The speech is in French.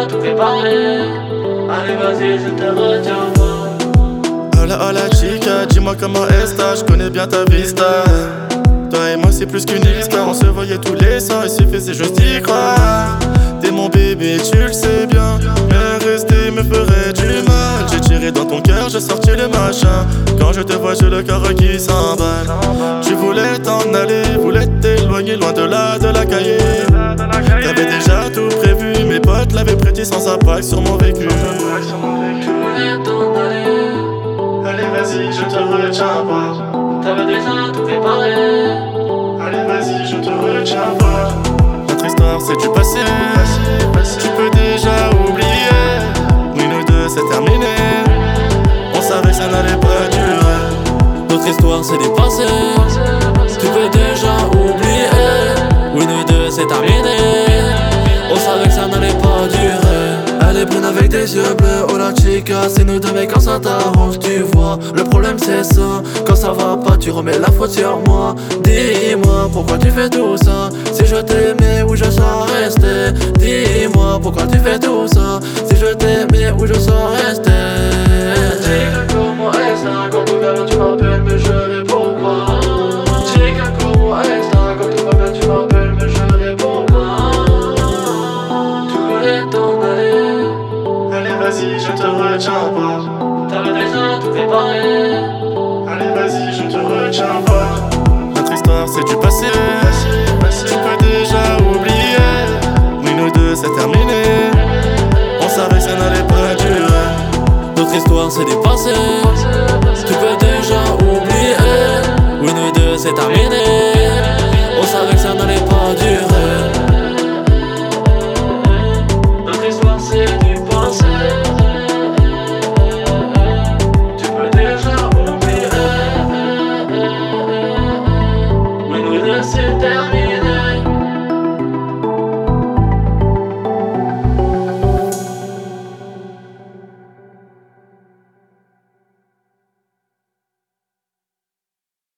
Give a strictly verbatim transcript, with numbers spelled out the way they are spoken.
déjà tout préparé. Allez vas-y, je te retiens pas. Hola hola chica, dis-moi comment est-ce, je connais bien ta vista. Toi et moi c'est plus qu'une histoire, on se voyait tous les soirs, il suffisait juste d'y croire. T'es mon bébé, tu le sais bien, mais rester me ferait du mal. J'ai tiré dans ton cœur, j'ai sorti le machin. Quand je te vois j'ai le cœur qui s'emballe. Tu voulais t'en aller, voulais t'éloigner loin de là, de la cahier. T'avais déjà tout prévu, mes potes l'avaient prêté sans impact sur mon vécu. Tu voulais t'en aller. Allez vas-y, je te retiens pas. T'avais déjà tout préparé. Allez vas-y, je te retiens pas. Notre histoire c'est du passé, tu peux déjà oublier. Oui, nous deux c'est terminé. On savait que ça n'allait pas durer. Notre histoire c'est dépassé, tu peux déjà oublier. Oui, nous deux c'est terminé. On savait que ça n'allait pas durer. Elle est brune avec des yeux bleus, oh la chica, c'est nous deux mais quand ça t'arrange tu vois. Le problème c'est ça, quand ça va pas tu remets la faute sur moi. Dis-moi pourquoi tu fais tout ça, si je t'aimais où je serais resté. Dis-moi pourquoi tu fais tout ça, si je t'aimais où je serais resté. Chica, comment est-ce quand tout va bien tu m'appelles mais je réponds pas. Chica, comment est-ce quand tout va bien tu m'appelles mais je réponds pas. Tu voulais t'en aller. Allez vas-y, je te retiens pas. T'avais déjà tout préparé. Allez vas-y, je te retiens pas. Notre histoire c'est du passé, tu peux déjà oublier. Oui, nous deux c'est terminé. On savait que ça n'allait pas durer. Notre histoire c'est dépassé, tu peux déjà oublier. Oui, nous deux c'est terminé.